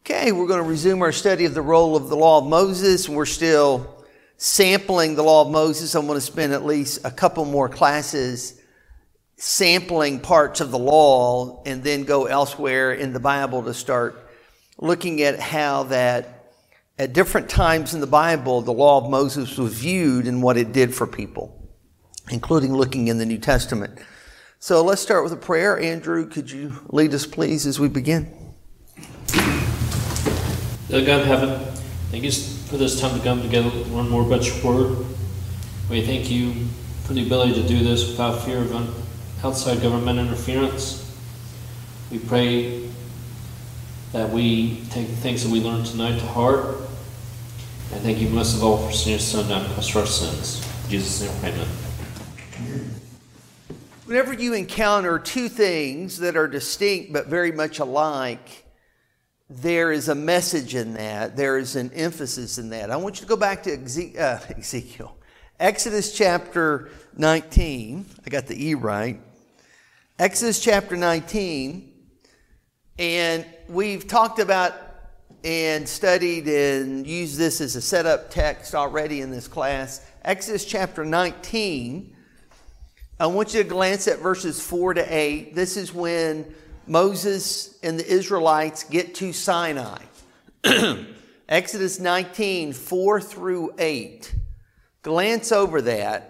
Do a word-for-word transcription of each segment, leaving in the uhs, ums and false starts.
Okay, we're going to resume our study of the role of the law of Moses. We're still sampling the law of Moses. I'm going to spend at least a couple more classes sampling parts of the law and then go elsewhere in the Bible to start looking at how that at different times in the Bible, the law of Moses was viewed and what it did for people, including looking in the New Testament. So let's start with a prayer. Andrew, could you lead us, please, as we begin? Dear God in heaven, thank you for this time to come together to learn more about your word. We thank you for the ability to do this without fear of outside government interference. We pray that we take the things that we learned tonight to heart. And thank you most of all for sending your Son down because of our sins. In Jesus' name, amen. Whenever you encounter two things that are distinct but very much alike, there is a message in that. There is an emphasis in that. I want you to go back to Ezekiel. Exodus chapter nineteen. I got the E right. Exodus chapter nineteen. And we've talked about and studied and used this as a setup text already in this class. Exodus chapter nineteen. I want you to glance at verses four to eight. This is when Moses and the Israelites get to Sinai. Exodus nineteen, four through eight. Glance over that.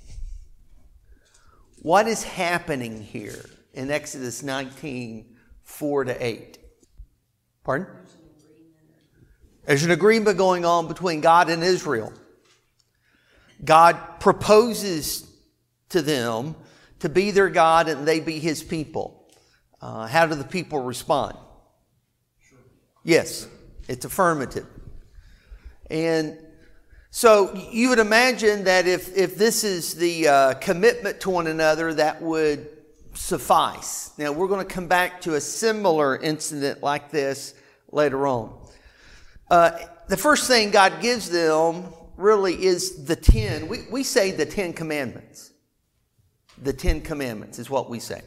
What is happening here in Exodus nineteen, four to eight? Pardon? There's an agreement going on between God and Israel. God proposes to them to be their God and they be His people. Uh, how do the people respond? Sure. Yes, it's affirmative. And so you would imagine that if, if this is the uh, commitment to one another, that would suffice. Now, we're going to come back to a similar incident like this later on. Uh, the first thing God gives them really is the ten. We, we say the Ten Commandments. The Ten Commandments is what we say.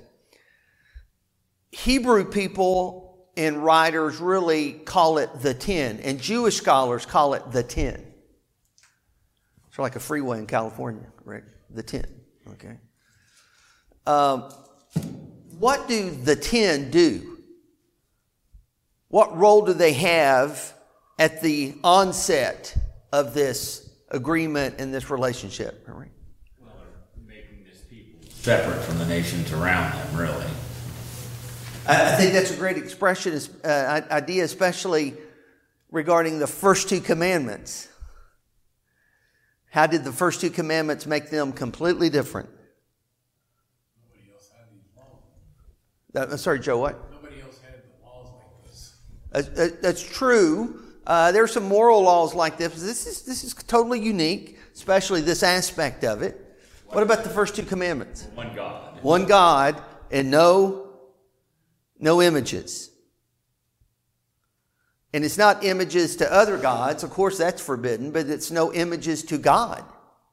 Hebrew people and writers really call it the ten, and Jewish scholars call it the ten. It's like a freeway in California, right? The ten, okay? Um, what do the ten do? What role do they have at the onset of this agreement and this relationship? Right? Well, they're making this people separate from the nations around them, really. I think that's a great expression, uh, idea, especially regarding the first two commandments. How did the first two commandments make them completely different? Nobody else had these laws. Uh, sorry, Joe, what? Nobody else had the laws like this. Uh, uh, that's true. Uh, there are some moral laws like this. This is this is totally unique, especially this aspect of it. What about the first two commandments? One God. One God and no No images. And it's not images to other gods. Of course, that's forbidden, but it's no images to God.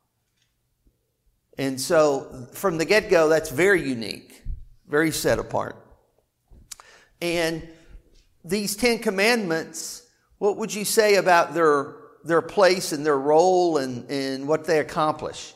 And so, from the get-go, that's very unique, very set apart. And these Ten Commandments, what would you say about their, their place and their role and, and what they accomplish?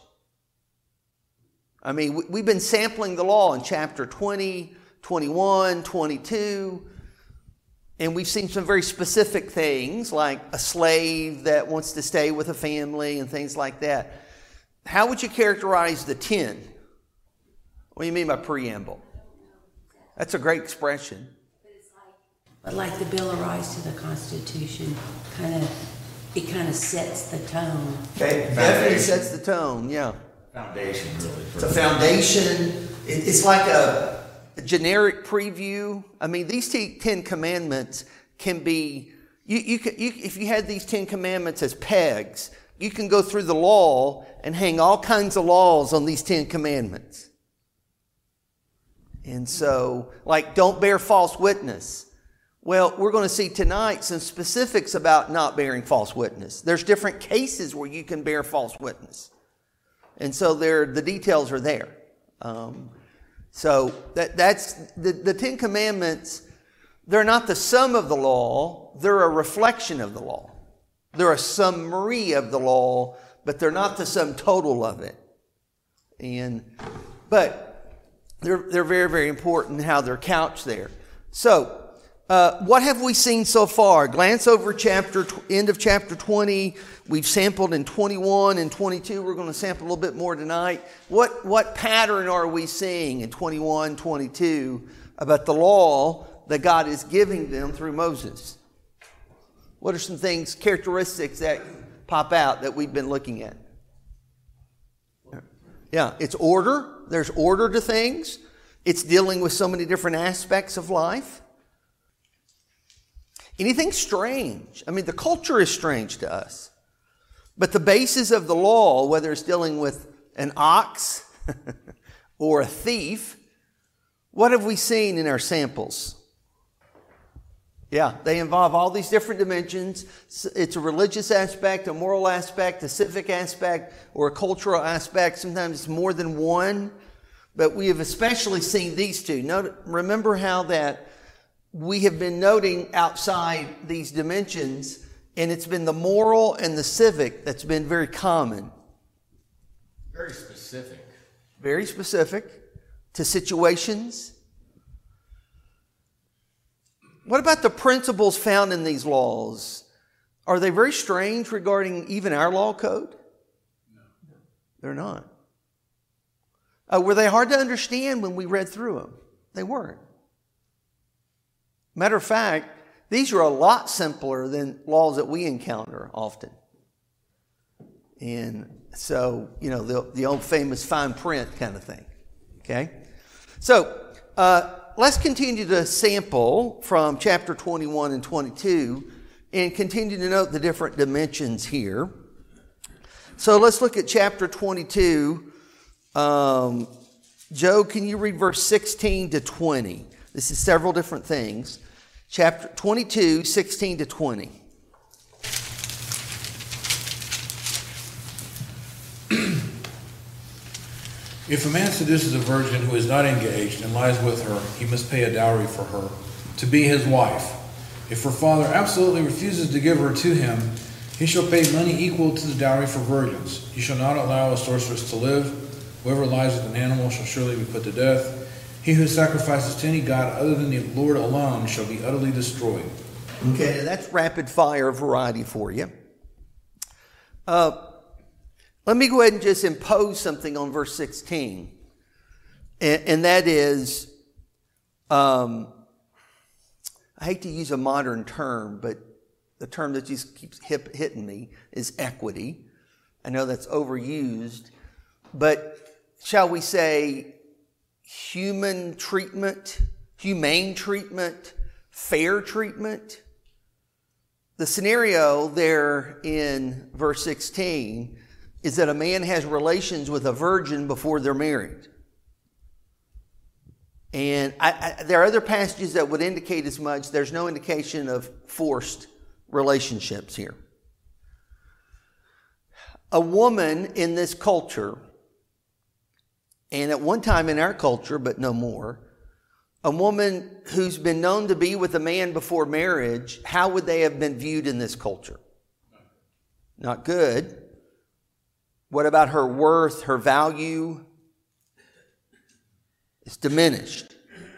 I mean, we've been sampling the law in chapter twenty, twenty-one, twenty-two, and we've seen some very specific things like a slave that wants to stay with a family and things like that. How would you characterize the ten? What do you mean by preamble? That's a great expression. But like the Bill of Rights to the Constitution, kind of it kind of sets the tone. Okay, definitely sets the tone. Yeah, Foundation, really. it's a foundation. It's like a A generic preview. I mean, these Ten Commandments can be, you, you, can, you if you had these Ten Commandments as pegs, you can go through the law and hang all kinds of laws on these Ten Commandments. And so, like, don't bear false witness. Well, we're going to see tonight some specifics about not bearing false witness. There's different cases where you can bear false witness. And so there, the details are there. Um, So that that's the, the Ten Commandments they're not the sum of the law, they're a reflection of the law. They're a summary of the law, but they're not the sum total of it. And but they're they're very, very important how they're couched there. So uh, what have we seen so far? Glance over chapter end of chapter twenty. We've sampled in twenty-one and twenty-two. We're going to sample a little bit more tonight. What what pattern are we seeing in twenty-one, twenty-two about the law that God is giving them through Moses? What are some things, characteristics that pop out that we've been looking at? Yeah, it's order. There's order to things. It's dealing with so many different aspects of life. Anything strange? I mean, the culture is strange to us. But the basis of the law, whether it's dealing with an ox or a thief, what have we seen in our samples? Yeah, they involve all these different dimensions. It's a religious aspect, a moral aspect, a civic aspect, or a cultural aspect. Sometimes it's more than one. But we have especially seen these two. Note, remember how that we have been noting outside these dimensions, and it's been the moral and the civic that's been very common. Very specific. Very specific to situations. What about the principles found in these laws? Are they very strange regarding even our law code? No. They're not. Uh, were they hard to understand when we read through them? They weren't. Matter of fact, these are a lot simpler than laws that we encounter often. And so, you know, the, the old famous fine print kind of thing. Okay? So, uh, let's continue to sample from chapter twenty-one and twenty-two and continue to note the different dimensions here. So let's look at chapter twenty-two. Um, Joe, can you read verse sixteen to twenty? This is several different things. Chapter twenty-two, sixteen to twenty. If a man seduces a virgin who is not engaged and lies with her, he must pay a dowry for her, to be his wife. If her father absolutely refuses to give her to him, he shall pay money equal to the dowry for virgins. You shall not allow a sorceress to live. Whoever lies with an animal shall surely be put to death. He who sacrifices to any god other than the Lord alone shall be utterly destroyed. Okay, that's rapid fire variety for you. Uh, let me go ahead and just impose something on verse sixteen. And, and that is, um, I hate to use a modern term, but the term that just keeps hip, hitting me is equity. I know that's overused, but shall we say human treatment, humane treatment, fair treatment? The scenario there in verse sixteen is that a man has relations with a virgin before they're married. And I, I, there are other passages that would indicate as much. There's no indication of forced relationships here. A woman in this culture, and at one time in our culture, but no more, a woman who's been known to be with a man before marriage, how would they have been viewed in this culture? Not good. What about her worth, her value? It's diminished.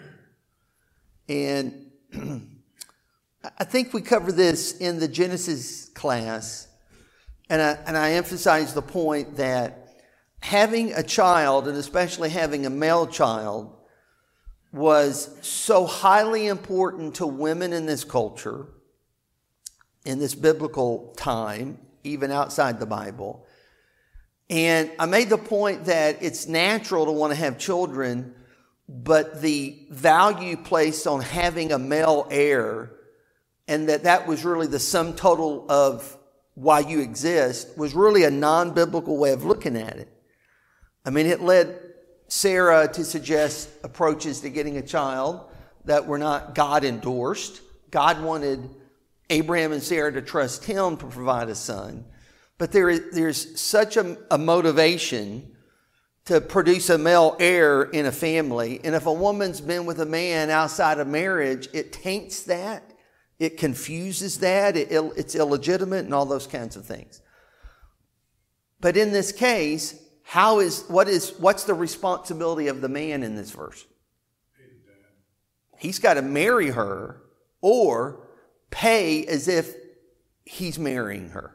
And I think we cover this in the Genesis class, and I, and I emphasize the point that having a child, and especially having a male child, was so highly important to women in this culture, in this biblical time, even outside the Bible. And I made the point that it's natural to want to have children, but the value placed on having a male heir, and that that was really the sum total of why you exist, was really a non-biblical way of looking at it. I mean, it led Sarah to suggest approaches to getting a child that were not God-endorsed. God wanted Abraham and Sarah to trust him to provide a son. But there is, there's such a, a motivation to produce a male heir in a family. And if a woman's been with a man outside of marriage, it taints that. It confuses that. It, it's illegitimate and all those kinds of things. But in this case, how is what is what's the responsibility of the man in this verse? He's got to marry her or pay as if he's marrying her.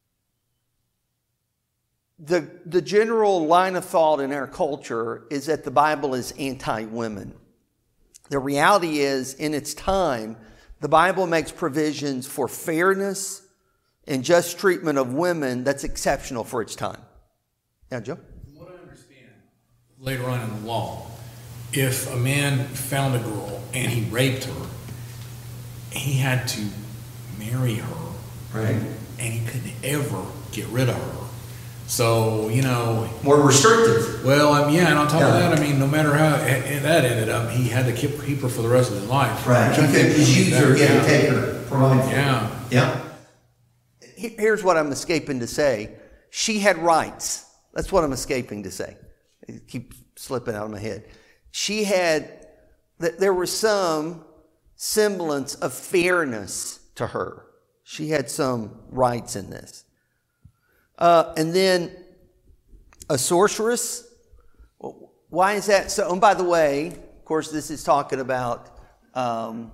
The, the general line of thought in our culture is that the Bible is anti-women. The reality is, in its time, the Bible makes provisions for fairness and just treatment of women that's exceptional for its time. Yeah, Joe? From what I understand, later on in the law, if a man found a girl and he raped her, he had to marry her. Right. And he couldn't ever get rid of her. So, you know... More restrictive. Well, I mean, yeah, and on top Yeah. of that, I mean, no matter how it, that ended up, he had to keep, keep her for the rest of his life. Right. Which I You think could was use her, better. get Yeah. to take her, provide for her. Yeah. Yeah. Here's what I'm escaping to say. She had rights. That's what I'm escaping to say. It keeps slipping out of my head. She had, there was some semblance of fairness to her. She had some rights in this. Uh, and then a sorceress. Why is that so? And by the way, of course, this is talking about um,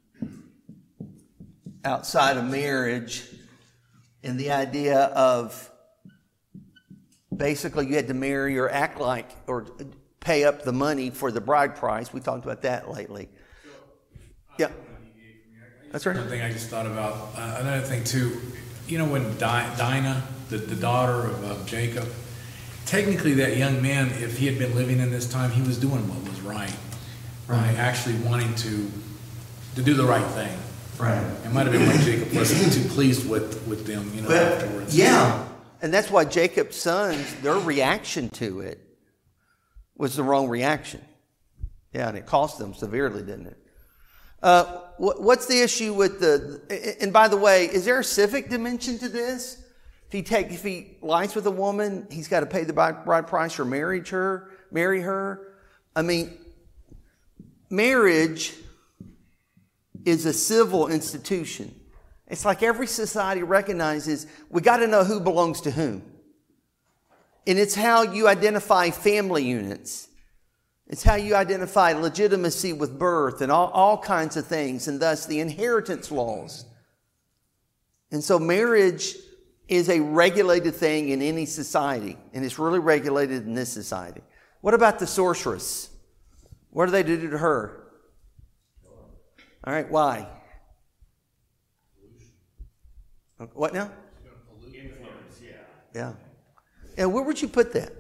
outside of marriage and the idea of basically you had to marry or act like or pay up the money for the bride price. We talked about that lately. Yeah. That's right. Another thing I just thought about, uh, another thing too, you know, when Di- Dinah, the, the daughter of uh, Jacob, technically that young man, if he had been living in this time, he was doing what was right. Right. Actually wanting to to do the right thing. Right. It might have been why Jacob wasn't too pleased with, with them, you know, But, afterwards. yeah. And that's why Jacob's sons, their reaction to it was the wrong reaction. Yeah, and it cost them severely, didn't it? Uh, what, what's the issue with the... And by the way, is there a civic dimension to this? If he take, if he lies with a woman, he's got to pay the bride, bride price or marry her, marry her. I mean, marriage is a civil institution. It's like every society recognizes we got to know who belongs to whom. And it's how you identify family units. It's how you identify legitimacy with birth and all, all kinds of things, and thus the inheritance laws. And so marriage is a regulated thing in any society, and it's really regulated in this society. What about the sorceress? What do they do to her? All right, why? What now? Influence, yeah. Yeah. And where would you put that?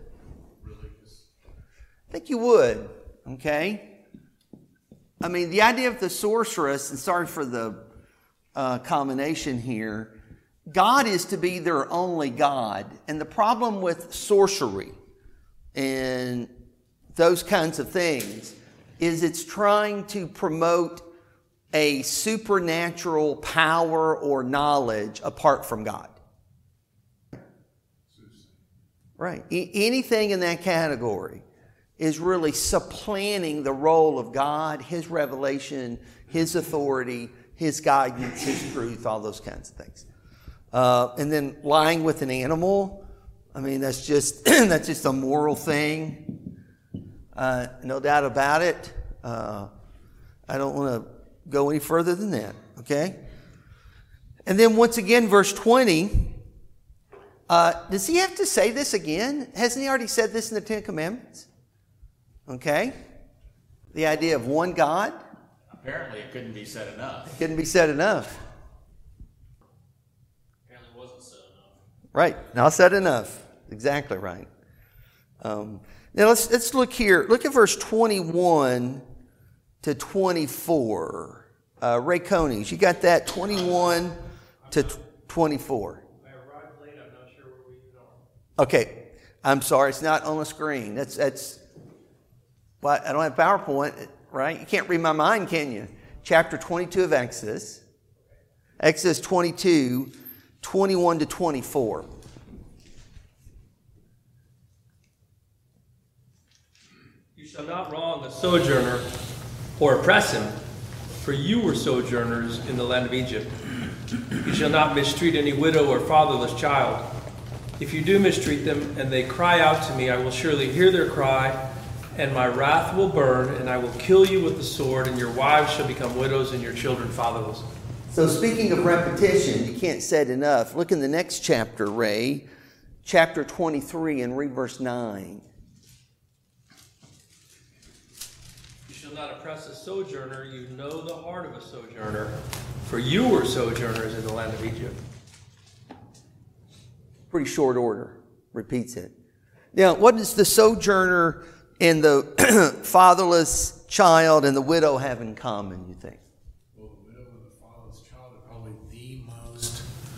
I think you would, okay? I mean, the idea of the sorceress, and sorry for the uh, combination here, God is to be their only God. And the problem with sorcery and those kinds of things is it's trying to promote a supernatural power or knowledge apart from God. Right. E- anything in that category is really supplanting the role of God, His revelation, His authority, His guidance, His truth, all those kinds of things. Uh, and then lying with an animal, I mean, that's just that's just a moral thing. Uh, no doubt about it. Uh, I don't want to go any further than that, okay? And then once again, verse twenty, uh, does he have to say this again? Hasn't he already said this in the Ten Commandments? Okay? The idea of one God. Apparently it couldn't be said enough. Couldn't be said enough. Apparently wasn't said enough. Right. Not said enough. Exactly right. Um, now let's let's look here. Look at verse twenty-one to twenty-four. Uh, Ray Conies, you got that? twenty-one to twenty-four. I arrived late. I'm not sure where we are. Okay. I'm sorry. It's not on the screen. That's that's. What? I don't have PowerPoint, right? You can't read my mind, can you? Chapter twenty-two of Exodus. Exodus twenty-two, twenty-one to twenty-four. shall not wrong a sojourner or oppress him, for you were sojourners in the land of Egypt. You shall not mistreat any widow or fatherless child. If you do mistreat them and they cry out to me, I will surely hear their cry, and my wrath will burn, and I will kill you with the sword, and your wives shall become widows and your children fatherless. So speaking of repetition, you can't say it enough. Look in the next chapter, Ray, chapter twenty-three, and read verse nine. You shall not oppress a sojourner. You know the heart of a sojourner, for you were sojourners in the land of Egypt. Pretty short order. Repeats it. Now, what does the sojourner and the fatherless child and the widow have in common, you think? Well, the widow and the fatherless child are probably the most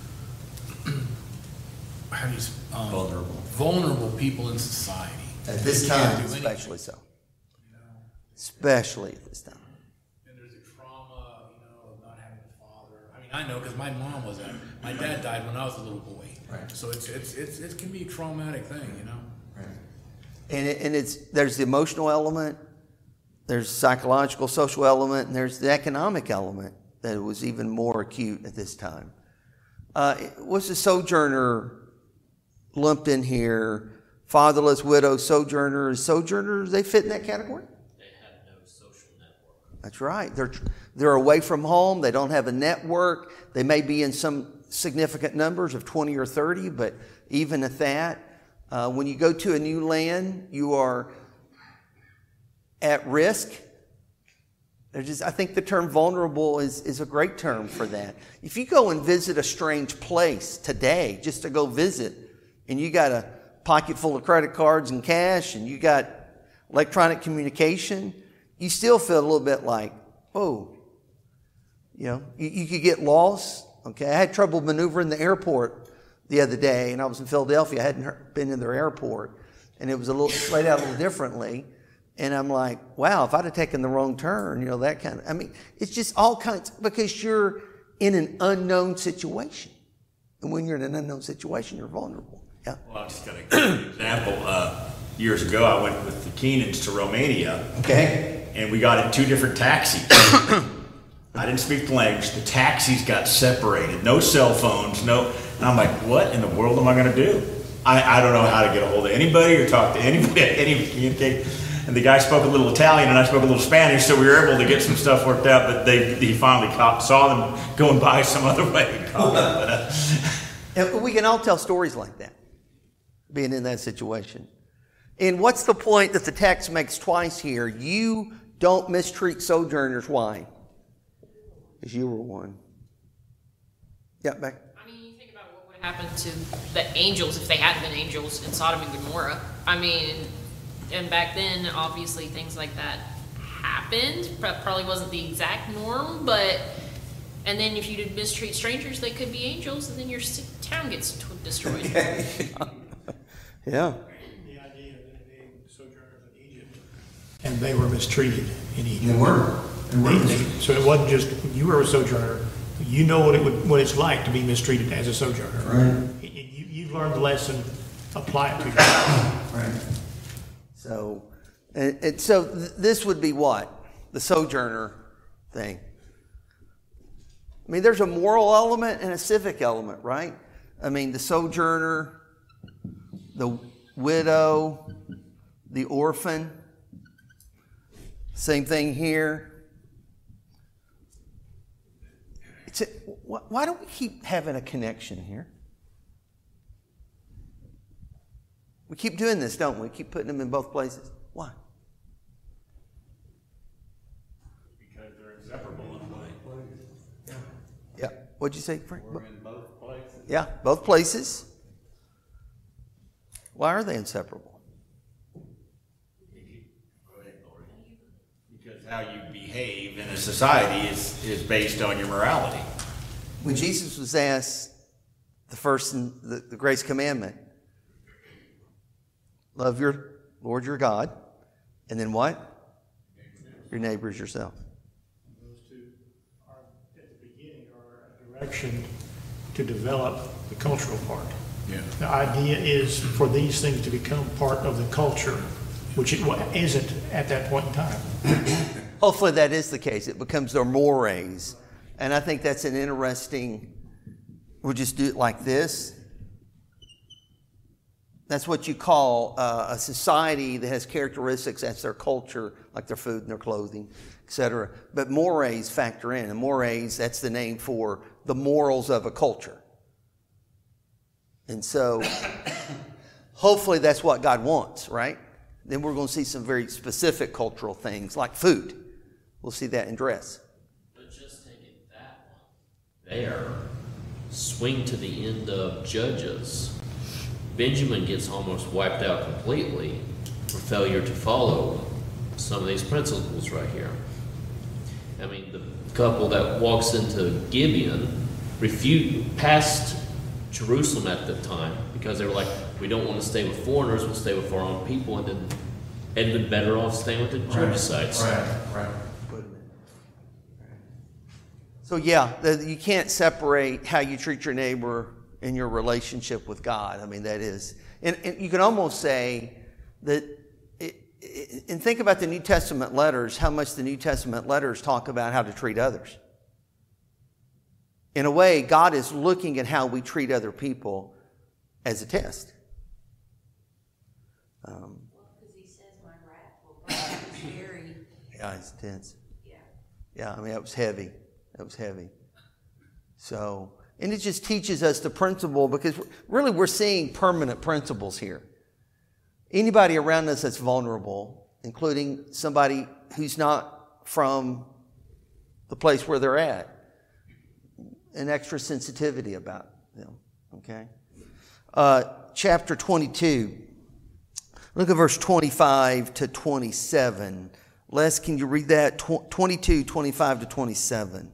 how do you, um, Vulnerable. vulnerable people in society. At this They can't time, do anything, especially so. you know. Especially at this time. And there's a trauma, you know, of not having a father. I mean, I know because my mom was that. My dad died when I was a little boy. Right. So it's it's it's it can be a traumatic thing, you know. Right. And, it, and it's there's the emotional element, there's the psychological, social element, and there's the economic element that was even more acute at this time. Uh, was the sojourner lumped in here? Fatherless, widow, sojourners. Sojourners, they fit in that category? They had no social network. That's right. They're they're away from home. They don't have a network. They may be in some significant numbers of twenty or thirty, but even at that, uh, when you go to a new land, you are at risk. There's just, I think the term vulnerable is, is a great term for that. If you go and visit a strange place today, just to go visit, and you got a pocket full of credit cards and cash, and you got electronic communication, you still feel a little bit like, oh, you know, you, you could get lost. Okay, I had trouble maneuvering the airport the other day, and I was in Philadelphia. I hadn't been in their airport, and it was a little laid out a little differently. And I'm like, wow, if I'd have taken the wrong turn, you know, that kind of. I mean, it's just all kinds because you're in an unknown situation, and when you're in an unknown situation, you're vulnerable. Yeah. Well, I'm just going to give you an example. Uh, years ago, I went with the Keenans to Romania. Okay. And we got in two different taxis. I didn't speak the language. The taxis got separated. No cell phones. No. And I'm like, what in the world am I going to do? I, I don't know how to get a hold of anybody or talk to anybody, any communicate. And the guy spoke a little Italian and I spoke a little Spanish, so we were able to get some stuff worked out. But they, he finally caught, saw them going by some other way. And caught them, but, uh, And we can all tell stories like that, being in that situation. And what's the point that the text makes twice here? You don't mistreat sojourners. Why? Because you were one. Yeah, Beck. I mean, you think about what would have happened to the angels if they hadn't been angels in Sodom and Gomorrah. I mean, and back then, obviously, things like that happened. Probably wasn't the exact norm, but and then if you did mistreat strangers, they could be angels, and then your town gets destroyed. Okay. Yeah. The idea of them being sojourners in Egypt, and they were mistreated in Egypt. They were. They were. They- they- So it wasn't just you were a sojourner. You know what it would, what it's like to be mistreated as a sojourner. Right. Y- You, you've learned the lesson. Apply it to yourself. Right. So, and, and so th- this would be what? The sojourner thing. I mean, there's a moral element and a civic element, right? I mean, the sojourner, the widow, the orphan. Same thing here. It's a, wh- why don't we keep having a connection here? We keep doing this, don't we? Keep putting them in both places. Why? because they're inseparable in a way. Yeah. What'd you say, Frank? We're in both places. Yeah, both places. Why are they inseparable? Go ahead, Lori. Because how you behave in a society is, is based on your morality. When Jesus was asked the first and the, the greatest commandment, love your Lord your God, and then what? Your neighbor is yourself. Those two are, at the beginning, are a direction to develop the cultural part. Yeah. The idea is for these things to become part of the culture which it wa- isn't at that point in time. Hopefully that is the case. It becomes their mores. And I think that's an interesting, we'll just do it like this. That's what you call uh, a society that has characteristics as their culture, like their food and their clothing, et cetera. But mores factor in. And mores, that's the name for the morals of a culture. And so hopefully that's what God wants, right? Then we're going to see some very specific cultural things like food. We'll see that in dress. But just take it that one there, swing to the end of Judges. Benjamin gets almost wiped out completely for failure to follow some of these principles right here. I mean, the couple that walks into Gibeon refused, passed Jerusalem at the time because they were like, we don't want to stay with foreigners, we'll stay with our own people, and then had been better off staying with the Jebusites. Right, right. Wait a minute. So yeah, the, you can't separate how you treat your neighbor and your relationship with God. I mean, that is, and, and you can almost say that, it, it, and think about the New Testament letters, how much the New Testament letters talk about how to treat others. In a way, God is looking at how we treat other people as a test. Um, Well, because he says my wrath will burn. It's very, yeah, it's intense. yeah. Yeah, I mean, that was heavy. That was heavy. So, and it just teaches us the principle, because really we're seeing permanent principles here. Anybody around us that's vulnerable, including somebody who's not from the place where they're at, an extra sensitivity about them, okay? Uh, chapter twenty-two, look at verse twenty-five to twenty-seven. Les, can you read that? twenty-two, twenty-five to twenty-seven.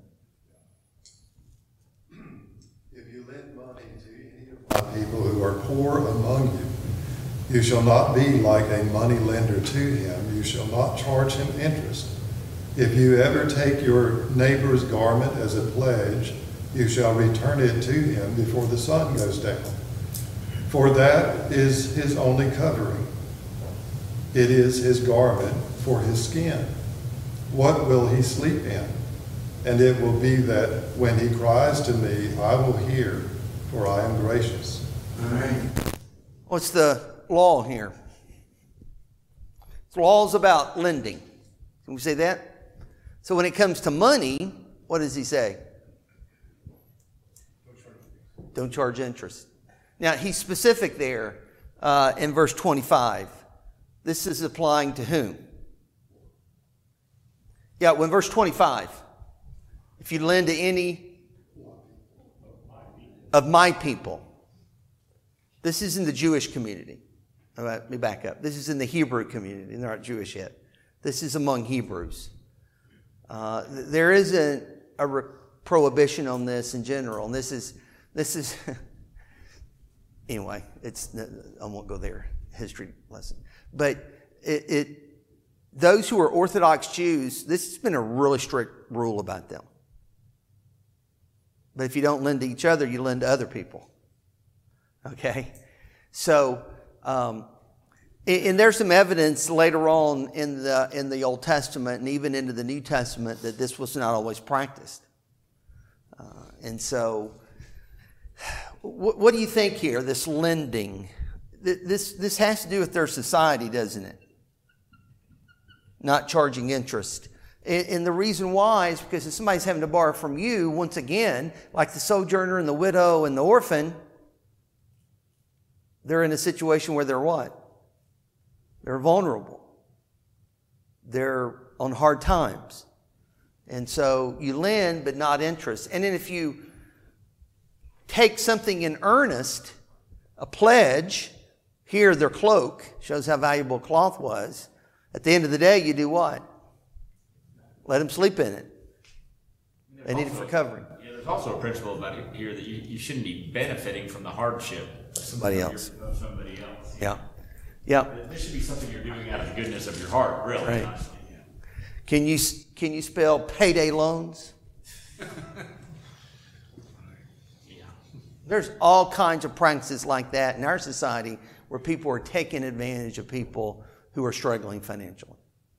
If you lend money to any of my people who are poor among you, you shall not be like a money lender to him. You shall not charge him interest. If you ever take your neighbor's garment as a pledge, you shall return it to him before the sun goes down. For that is his only covering. It is his garment for his skin. What will he sleep in? And it will be that when he cries to me, I will hear, for I am gracious. All right. What's the law here? The law is about lending. Can we say that? So when it comes to money, what does he say? Don't charge interest. Now, he's specific there uh, in verse twenty-five. This is applying to whom? Yeah, when verse twenty-five, if you lend to any of my people, this is in the Jewish community. All right, let me back up. This is in the Hebrew community. They're not Jewish yet. This is among Hebrews. Uh, there isn't a re- prohibition on this in general, and this is This is, anyway, it's, I won't go there, history lesson. But it, it, those who are Orthodox Jews, this has been a really strict rule about them. But if you don't lend to each other, you lend to other people. Okay? So, um, and, and there's some evidence later on in the, in the Old Testament and even into the New Testament that this was not always practiced. Uh, and so, What, what do you think here, this lending? This, this has to do with their society, doesn't it? Not charging interest. And, and the reason why is because if somebody's having to borrow from you, once again, like the sojourner and the widow and the orphan, they're in a situation where they're what? They're vulnerable. They're on hard times. And so you lend, but not interest. And then if you take something in earnest, a pledge, here their cloak, shows how valuable cloth was. At the end of the day, you do what? Let them sleep in it. They need it for covering. Yeah, there's also a principle about it here that you, you shouldn't be benefiting from the hardship of Somebody else. Of somebody else. Yeah. Yeah. This should be something you're doing out of the goodness of your heart, really. Right. Honestly. Yeah. Can you, can you spell payday loans? There's all kinds of practices like that in our society where people are taking advantage of people who are struggling financially.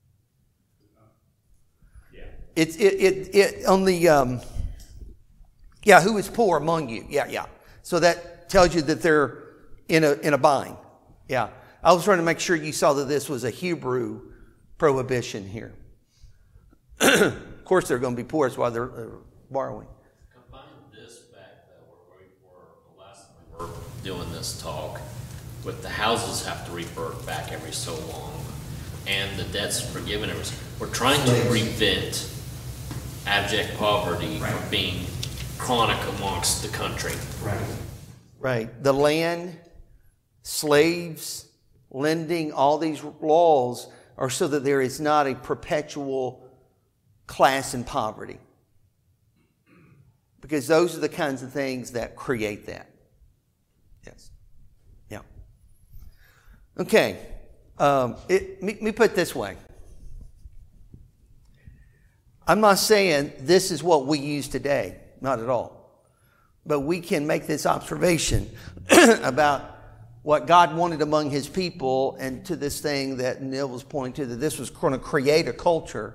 Yeah. It's it it it on the um, yeah, who is poor among you? Yeah, yeah. So that tells you that they're in a in a bind. Yeah. I was trying to make sure you saw that this was a Hebrew prohibition here. Of course, they're going to be poor. That's why they're uh, borrowing. Combine this back, though, where we were, the last time we were doing this talk, with the houses have to revert back every so long, and the debt's forgiven. We're trying to prevent abject poverty Right. from being chronic amongst the country. Right. Right. The land, slaves, lending, all these laws are so that there is not a perpetual class in poverty. Because those are the kinds of things that create that. Yes. Yeah. Okay. Um, it, let me, let me put it this way. I'm not saying this is what we use today. Not at all. But we can make this observation about what God wanted among his people, and to this thing that Neil was pointing to, that this was going to create a culture.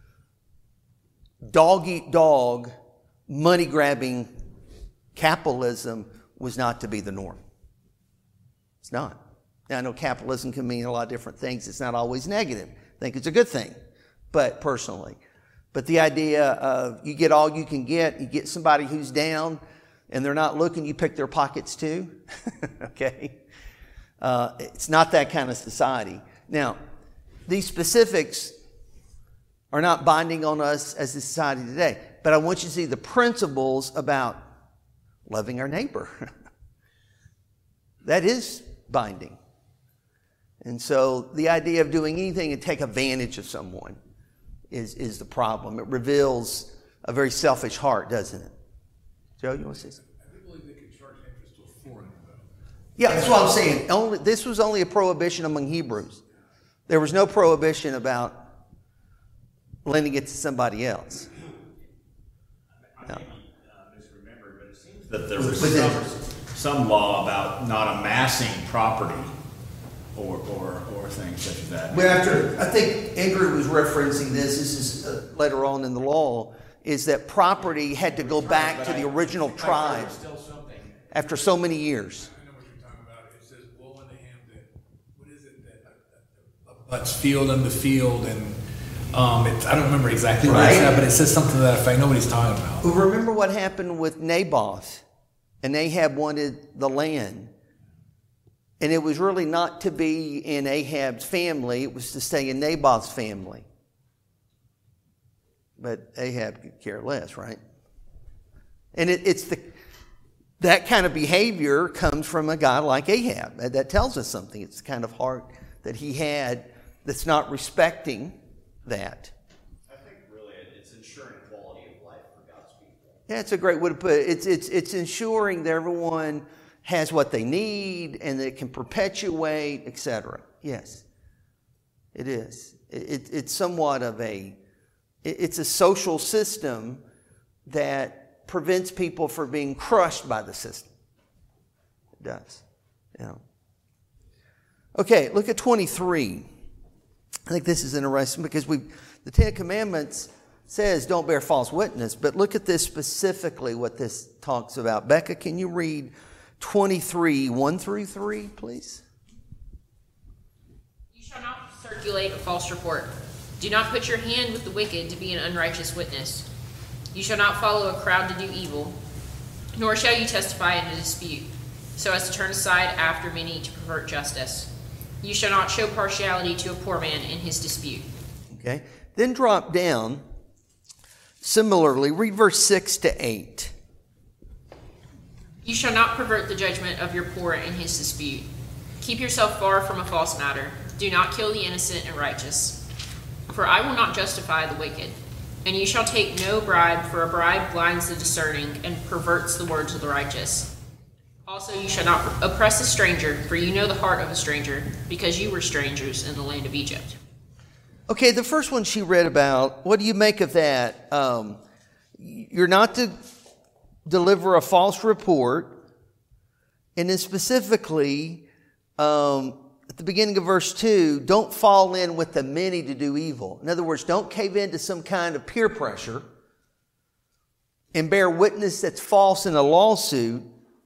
Dog eat dog, money grabbing capitalism was not to be the norm. It's not. Now, I know capitalism can mean a lot of different things. It's not always negative. I think it's a good thing, but personally. But the idea of you get all you can get, you get somebody who's down and they're not looking, you pick their pockets too. Okay? Uh, it's not that kind of society. Now, these specifics are not binding on us as a society today. But I want you to see the principles about loving our neighbor. That is binding. And so the idea of doing anything to take advantage of someone is, is the problem. It reveals a very selfish heart, doesn't it? Joe, you want to say something? I do believe they could charge interest to a foreigner, though. Yeah, that's what I'm saying. Only, this was only a prohibition among Hebrews. There was no prohibition about lending it to somebody else. I No. may be uh, misremembered, but it seems that there was some, some law about not amassing property or, or, or things such as that. But after, I think Andrew was referencing this, this is uh, later on in the law, is that property had to go back to the original tribe Still something. after so many years. I know what you're talking about. It says, woe in the hand that, what is it, that, uh, uh, that's field unto field, and um, it, I don't remember exactly what Right. it said, but it says something to that effect. Nobody's talking about. Well, remember what happened with Naboth, and Ahab wanted the land. And it was really not to be in Ahab's family, it was to stay in Naboth's family. But Ahab could care less, right? And it, it's the that kind of behavior comes from a guy like Ahab. That tells us something. It's the kind of heart that he had that's not respecting that. I think really it's ensuring quality of life for God's people. Yeah, it's a great way to put it. It's, it's, it's ensuring that everyone has what they need and that it can perpetuate, et cetera. Yes, it is. It, it, it's somewhat of a, it, it's a social system that prevents people from being crushed by the system. It does. Yeah. Okay, look at twenty-three. I think this is interesting because we, the Ten Commandments says don't bear false witness, but look at this specifically, what this talks about. Becca, can you read twenty-three, one through three, please? You shall not circulate a false report. Do not put your hand with the wicked to be an unrighteous witness. You shall not follow a crowd to do evil, nor shall you testify in a dispute, so as to turn aside after many to pervert justice. You shall not show partiality to a poor man in his dispute. Okay. Then drop down. Similarly, read verse six to eight. You shall not pervert the judgment of your poor in his dispute. Keep yourself far from a false matter. Do not kill the innocent and righteous. For I will not justify the wicked. And you shall take no bribe, for a bribe blinds the discerning and perverts the words of the righteous. Also, you shall not oppress a stranger, for you know the heart of a stranger, because you were strangers in the land of Egypt. Okay, the first one she read about, what do you make of that? Um, you're not to deliver a false report, and then specifically, um, at the beginning of verse two, don't fall in with the many to do evil. In other words, don't cave into some kind of peer pressure and bear witness that's false in a lawsuit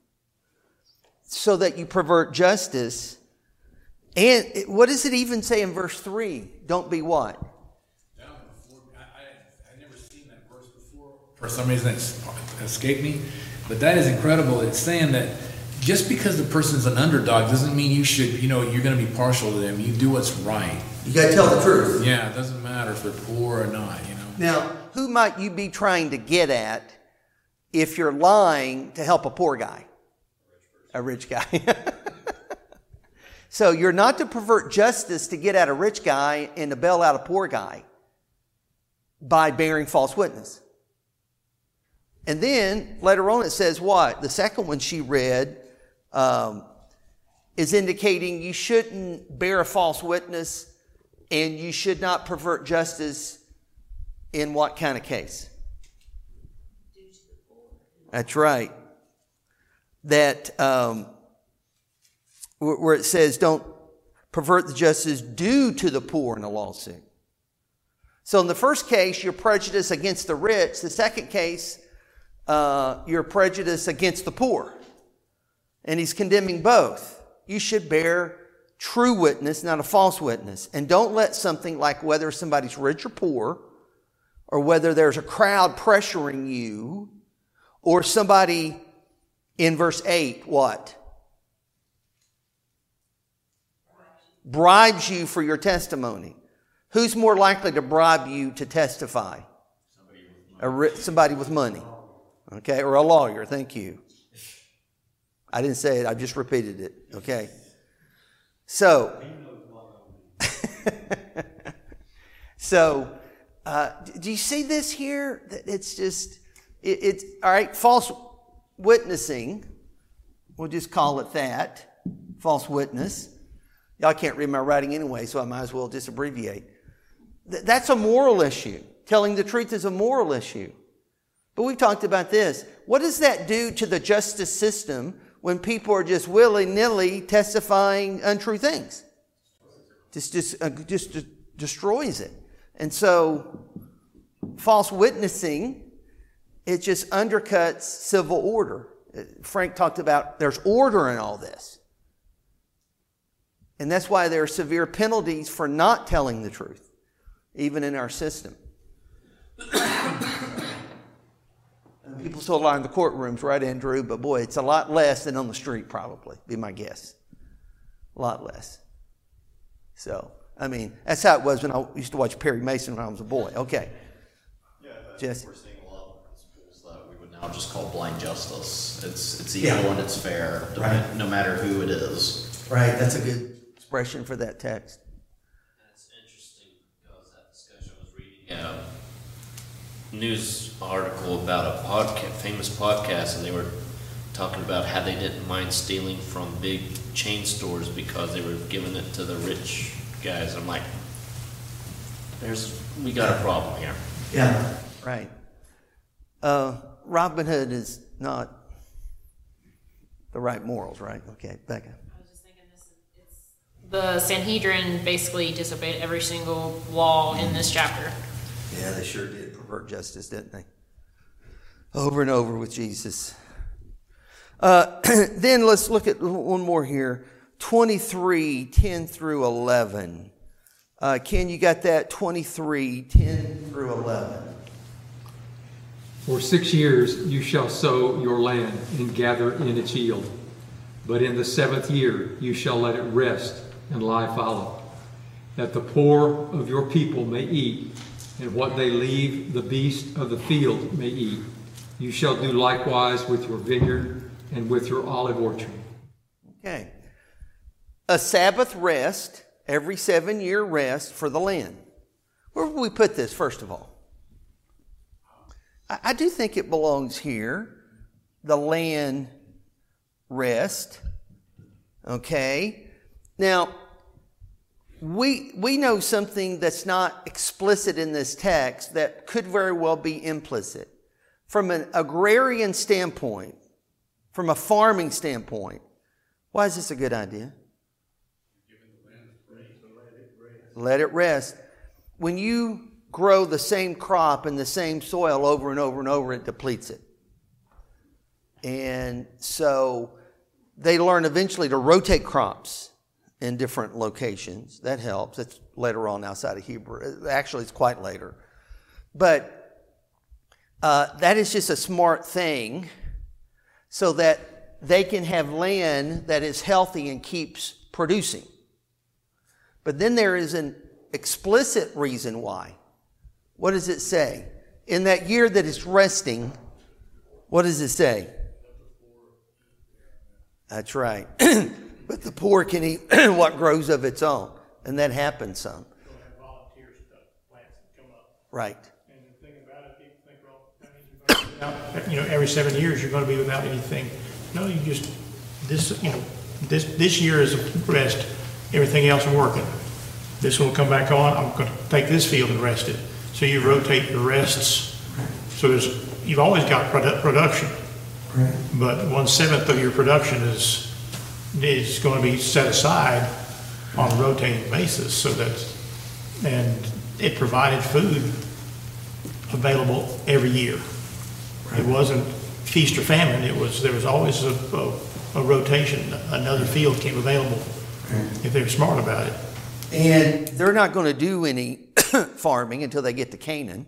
so that you pervert justice. And it, what does it even say in verse three? Don't be what? I, I, I've never seen that verse before. For some reason, it's escaped me. But that is incredible. It's saying that just because the person's an underdog doesn't mean you should, you know, you're going to be partial to them. You do what's right. You got to tell the truth. Yeah, it doesn't matter if they're poor or not, you know. Now, who might you be trying to get at if you're lying to help a poor guy? A rich guy. So you're not to pervert justice to get at a rich guy and to bail out a poor guy by bearing false witness. And then later on it says what? The second one she read um, is indicating you shouldn't bear a false witness and you should not pervert justice in what kind of case? That's right. That um, where it says don't pervert the justice due to the poor in a lawsuit. So in the first case, you're prejudiced against the rich. The second case, uh, you're prejudiced against the poor. And he's condemning both. You should bear true witness, not a false witness. And don't let something like whether somebody's rich or poor, or whether there's a crowd pressuring you, or somebody in verse eight, what? Bribes you for your testimony. Who's more likely to bribe you to testify? Somebody with money. A, somebody with money. Okay, or a lawyer, thank you. I didn't say it, I just repeated it. Okay. So, so uh, do you see this here? It's just, it, it's, all right, false witnessing. We'll just call it that. False witness. Y'all can't read my writing anyway, so I might as well just abbreviate. Th- that's a moral issue. Telling the truth is a moral issue. But we've talked about this. What does that do to the justice system when people are just willy-nilly testifying untrue things? Just, just, uh, just uh, destroys it. And so, false witnessing, it just undercuts civil order. Frank talked about there's order in all this. And that's why there are severe penalties for not telling the truth, even in our system. People still lie in the courtrooms, right, Andrew? But boy, it's a lot less than on the street, probably, be my guess. A lot less. So, I mean, that's how it was when I used to watch Perry Mason when I was a boy. Okay. Yeah, Jesse. We're seeing a lot of principles that we would now just call blind justice. It's it's evil Yeah. and it's fair, Right. no matter who it is. Right, that's a good expression for that text. That's interesting because that discussion was reading a news article about a podcast, famous podcast, and they were talking about how they didn't mind stealing from big chain stores because they were giving it to the rich guys. I'm like, there's we got a problem here. Yeah, right. Uh, Robin Hood is not the right morals, right? Okay, Becca. I was just thinking this, it's, the Sanhedrin basically disobeyed every single law in this chapter. Yeah, they sure did pervert justice, didn't they? Over and over with Jesus. Uh, then let's look at one more here. twenty-three, ten through eleven. Uh, Ken, you got that? twenty-three, ten through eleven. For six years you shall sow your land and gather in its yield. But in the seventh year you shall let it rest and lie fallow, that the poor of your people may eat, and what they leave the beast of the field may eat. You shall do likewise with your vineyard and with your olive orchard. Okay. A Sabbath rest, every seven year rest for the land. Where would we put this, first of all? I, I do think it belongs here. The land rest. Okay. Now, we we know something that's not explicit in this text that could very well be implicit. From an agrarian standpoint, from a farming standpoint, why is this a good idea? Let it rest. When you grow the same crop in the same soil over and over and over, it depletes it. And so they learn eventually to rotate crops in different locations. That helps. That's later on outside of Hebrew. Actually, it's quite later. But uh, that is just a smart thing so that they can have land that is healthy and keeps producing. But then there is an explicit reason why. What does it say? In that year that it's resting, what does it say? That's right. But the poor can eat what grows of its own. And that happens some. You'll have volunteers to plant and come up. Right. And the thing about it, people think, well, that means you're going to be without, you know, every seven years you're going to be without anything. No, you just, this, you know, this, this year is a rest. Everything else is working. This one will come back on. I'm going to take this field and rest it. So you rotate your rests. So there's, you've always got produ- production. Right. But one seventh of your production is is going to be set aside on a rotating basis, so that, and it provided food available every year. Right. It wasn't feast or famine. It was there was always a, a, a rotation. Another field came available right. if they were smart about it. And they're not going to do any farming until they get to Canaan.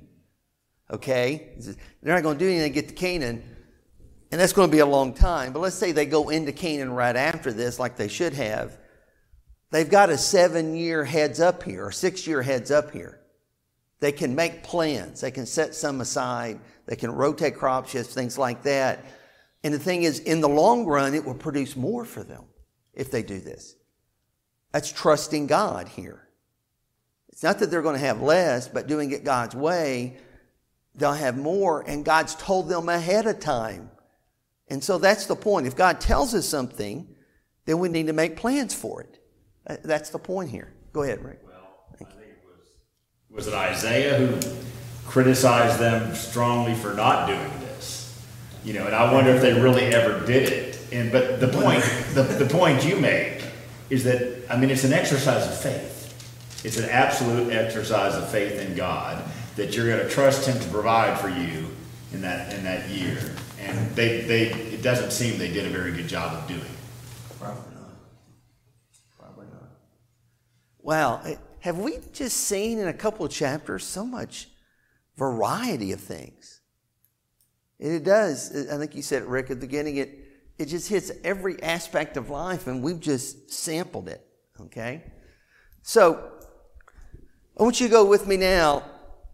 Okay, they're not going to do anything to get to Canaan. And that's going to be a long time. But let's say they go into Canaan right after this, like they should have. They've got a seven-year heads up here, or six-year heads up here. They can make plans. They can set some aside. They can rotate crop shifts, things like that. And the thing is, in the long run, it will produce more for them if they do this. That's trusting God here. It's not that they're going to have less, but doing it God's way, they'll have more. And God's told them ahead of time. And so that's the point. If God tells us something, then we need to make plans for it. That's the point here. Go ahead, Rick. Well, I think it was, was it Isaiah who criticized them strongly for not doing this? You know, and I wonder if they really ever did it. And but the point, the, the point you made is that, I mean, it's an exercise of faith. It's an absolute exercise of faith in God that you're going to trust Him to provide for you in that in that year. And they, they, it doesn't seem they did a very good job of doing it. Probably not. Probably not. Wow. Have we just seen in a couple of chapters so much variety of things? It does. I think you said it, Rick, at the beginning. It, it just hits every aspect of life, and we've just sampled it. Okay? So, I want you to go with me now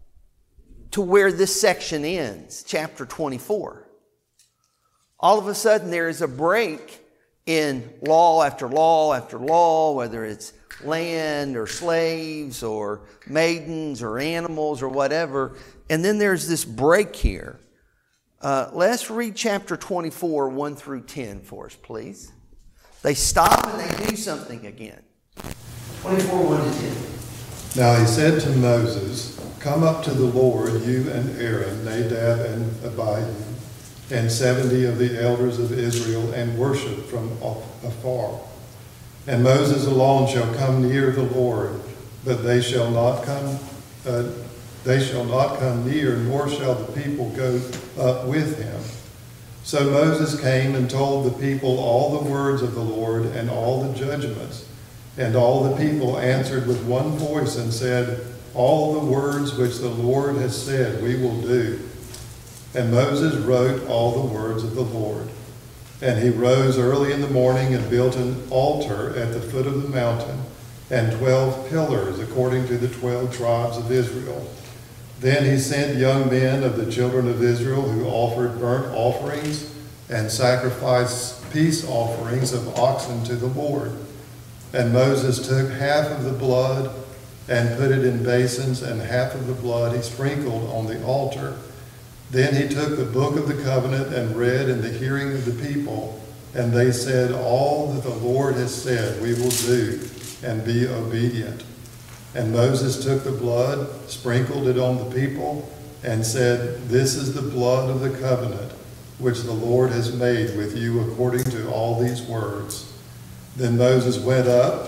to where this section ends, chapter twenty-four. All of a sudden, there is a break in law after law after law, whether it's land or slaves or maidens or animals or whatever. And then there's this break here. Uh, let's read chapter twenty-four, one through ten for us, please. They stop and they do something again. twenty-four, one to ten. Now he said to Moses, "Come up to the Lord, you and Aaron, Nadab and Abihu, and seventy of the elders of Israel, and worship from afar. And Moses alone shall come near the Lord, but they shall not come. Uh, they shall not come near, nor shall the people go up with him." So Moses came and told the people all the words of the Lord and all the judgments. And all the people answered with one voice and said, "All the words which the Lord has said we will do." And Moses wrote all the words of the Lord. And he rose early in the morning and built an altar at the foot of the mountain, and twelve pillars according to the twelve tribes of Israel. Then he sent young men of the children of Israel who offered burnt offerings and sacrificed peace offerings of oxen to the Lord. And Moses took half of the blood and put it in basins, and half of the blood he sprinkled on the altar. Then he took the book of the covenant and read in the hearing of the people, and they said, "All that the Lord has said we will do, and be obedient." And Moses took the blood, sprinkled it on the people, and said, "This is the blood of the covenant, which the Lord has made with you according to all these words." Then Moses went up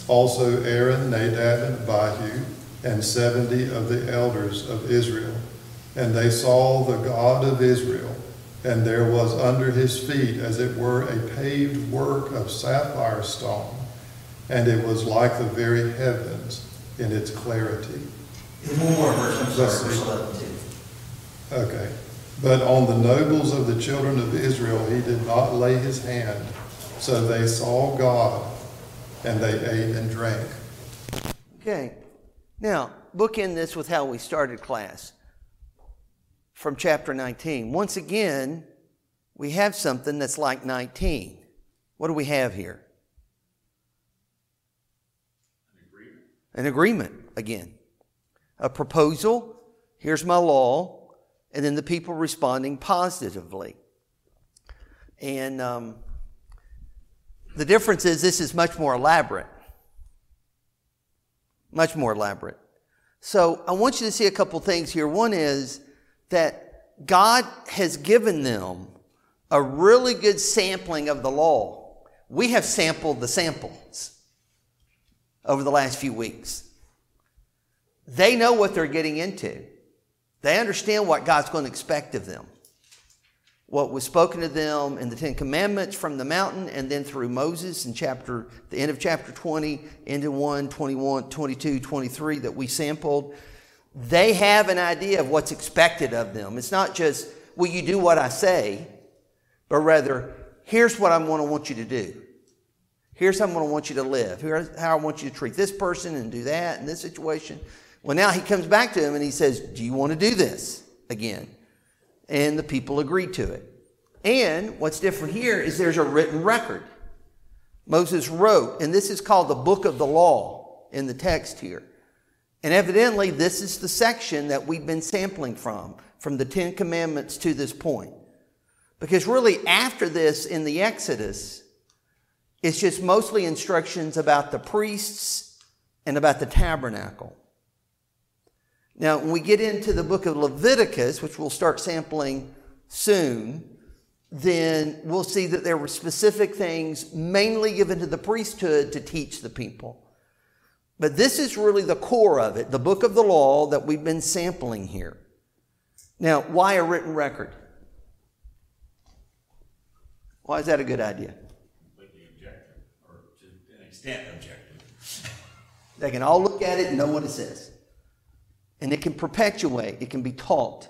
Also Aaron, Nadab, and Abihu, and seventy of the elders of Israel. And they saw the God of Israel, and there was under his feet as it were a paved work of sapphire stone, and it was like the very heavens in its clarity. One more verse, I'm Let's sorry, see. verse eleven too. Okay. But on the nobles of the children of Israel he did not lay his hand. So they saw God, and they ate and drank. Okay. Now, bookend this with how we started class from chapter nineteen. Once again, we have something that's like nineteen. What do we have here? An agreement. An agreement again. A proposal, here's my law, and then the people responding positively. And um, the difference is this is much more elaborate. Much more elaborate. So I want you to see a couple things here. One is that God has given them a really good sampling of the law. We have sampled the samples over the last few weeks. They know what they're getting into. They understand what God's going to expect of them. What was spoken to them in the Ten Commandments from the mountain, and then through Moses in chapter, the end of chapter twenty, into one, twenty-one, twenty-two, twenty-three that we sampled. They have an idea of what's expected of them. It's not just, will you do what I say? But rather, here's what I'm going to want you to do. Here's how I'm going to want you to live. Here's how I want you to treat this person and do that in this situation. Well, now he comes back to him and he says, do you want to do this again? And the people agreed to it. And what's different here is there's a written record. Moses wrote, and this is called the book of the law in the text here. And evidently, this is the section that we've been sampling from, from the Ten Commandments to this point. Because really, after this in the Exodus, it's just mostly instructions about the priests and about the tabernacle. Now, when we get into the book of Leviticus, which we'll start sampling soon, then we'll see that there were specific things mainly given to the priesthood to teach the people. But this is really the core of it, the book of the law that we've been sampling here. Now, why a written record? Why is that a good idea? Completely objective, or to an extent objective. They can all look at it and know what it says. And it can perpetuate. It can be taught.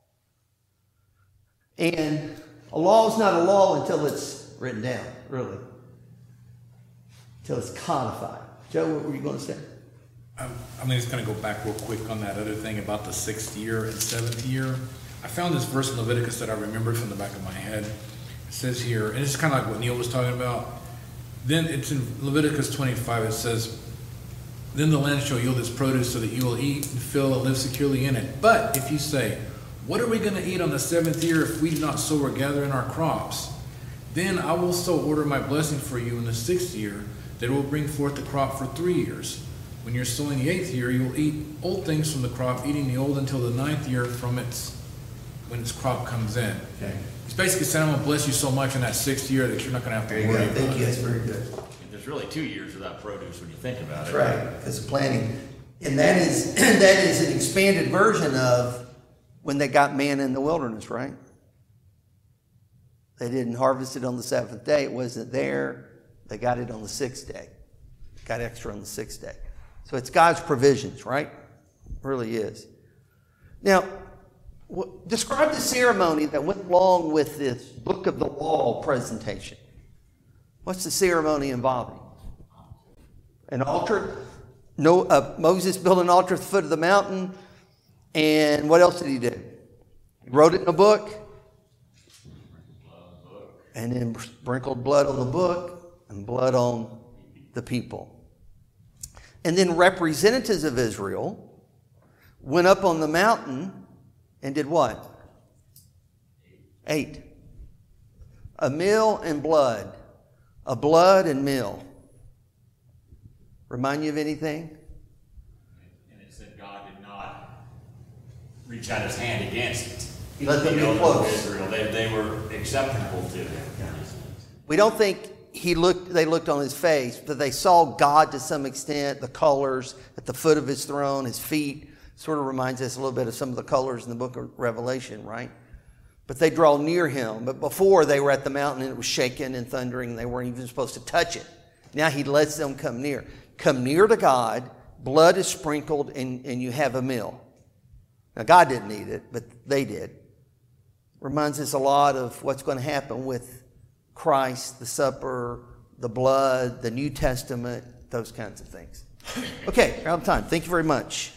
And a law is not a law until it's written down, really. Until it's codified. Joe, what were you going to say? I'm, I'm just going to go back real quick on that other thing about the sixth year and seventh year. I found this verse in Leviticus that I remembered from the back of my head. It says here, and it's kind of like what Neil was talking about. Then it's in Leviticus twenty-five, it says, then the land shall yield its produce so that you will eat and fill and live securely in it. But if you say, what are we going to eat on the seventh year if we do not sow or gather in our crops? Then I will so order my blessing for you in the sixth year that it will bring forth the crop for three years. When you're sowing the eighth year, you will eat old things from the crop, eating the old until the ninth year from its, when its crop comes in. Okay. It's basically saying I'm going to bless you so much in that sixth year that you're not going to have to There you worry go. about it. Thank you. That's very good. There's really two years without produce when you think about That's it. right, because of planting. And that is that is an expanded version of when they got manna in the wilderness, right? They didn't harvest it on the seventh day. It wasn't there. They got it on the sixth day. Got extra on the sixth day. So it's God's provisions, right? It really is. Now, w- describe the ceremony that went along with this Book of the Law presentation. What's the ceremony involving? An altar. No, uh, Moses built an altar at the foot of the mountain. And what else did he do? He wrote it in a book. And then sprinkled blood on the book and blood on the people. And then representatives of Israel went up on the mountain and did what? Ate. A meal and blood. A blood and meal. Remind you of anything? And it said God did not reach out his hand against it. He let them The get children of close. Israel, they, they were acceptable to him. We don't think he looked, they looked on his face, but they saw God to some extent, the colors at the foot of his throne, his feet. Sort of reminds us a little bit of some of the colors in the book of Revelation, right? But they draw near him. But before, they were at the mountain and it was shaking and thundering and they weren't even supposed to touch it. Now he lets them come near. Come near to God, blood is sprinkled, and, and you have a meal. Now God didn't eat it, but they did. Reminds us a lot of what's going to happen with Christ, the supper, the blood, the New Testament, those kinds of things. Okay, we're out of time. Thank you very much.